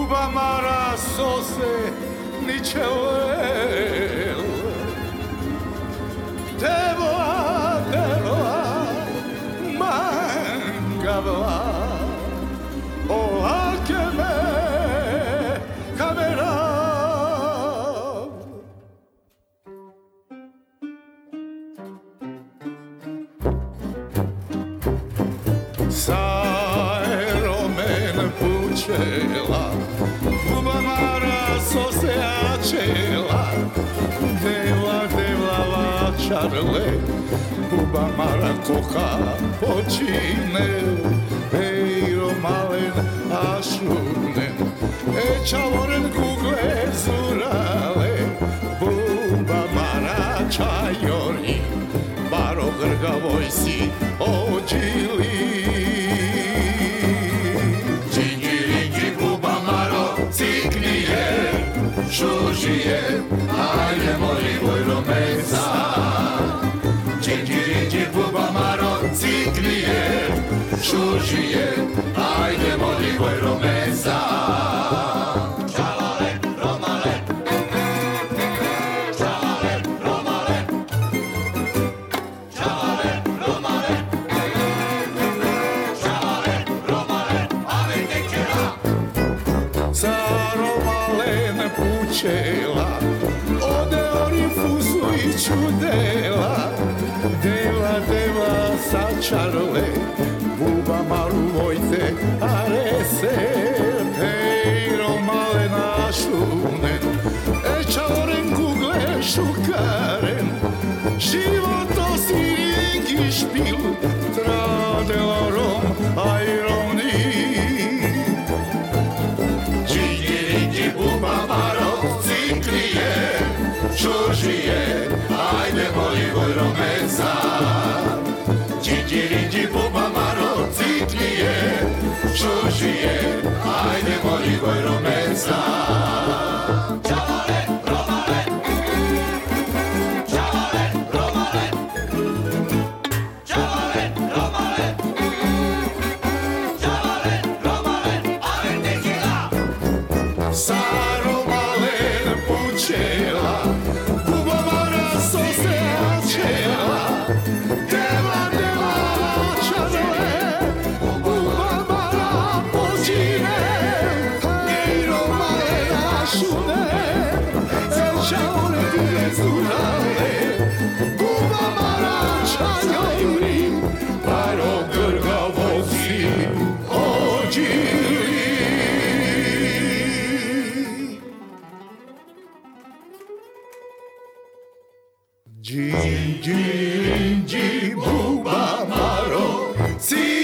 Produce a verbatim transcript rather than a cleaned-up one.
buba mara sose ničelel Devoa, devoa, mangavla Ola keme kamera Sajromen pučela Buba mara sose ačela Devla, devla vačarle Buba mara koha počine Ejro malen ašunen E čavoren kugle zurale Buba mara čajori Baro grgavoj si ođili Džingi buba maro ciknije Šužije Ajde moli vojro mesa Džingi buba maro ciknije Šužije Ajde moli vojro mesa Čalale, romale Čalale, romale Čalale, romale Čalale, romale Ale tekera Zaromalen pučela Ode orifuzu i čudela Deva, deva sačarle Buba maru vojte arese Ejro malen ašunen E čavoren kugle šukaren Životo siringi špil Tradelorom ajroni Džingi buba maro ciklije Šužije Ajde moli vojro mesa Džingi buba maro ciklije Šužije Ajde moli vojro mesa Čalale, romale Čalale, romale Čalale, romale Čalale, romale Ale tekila Saromalen pučela Buba mara sose ačela Deva, deva čarle Buba mara počine Ejro malen ašunen Čavore kugle zurale Buba mara čajori Baro grgavo si ođili Džingi buba maro si